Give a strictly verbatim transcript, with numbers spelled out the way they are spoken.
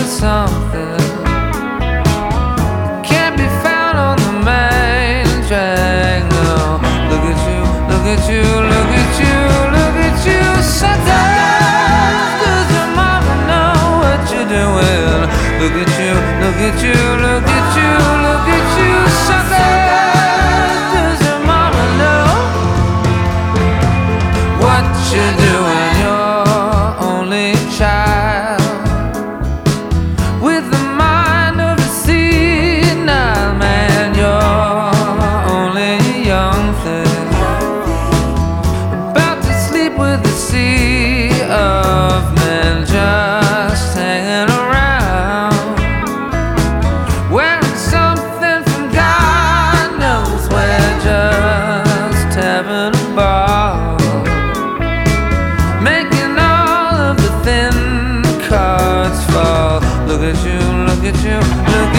with something that can't be found on the main track. No, look at you, look at you, look at you, look at you, sucker. Does your mama know what you're doing? Look at you, look at you, look at you, look at you, sucker. Does your mama know what you're doing? You're only child with the mind of a senile man. You're only a young thing about to sleep with the sea of men, just hanging around, wearing something from God knows where, just having a ball, making all of the thin cards fall. Look at you, look at you, look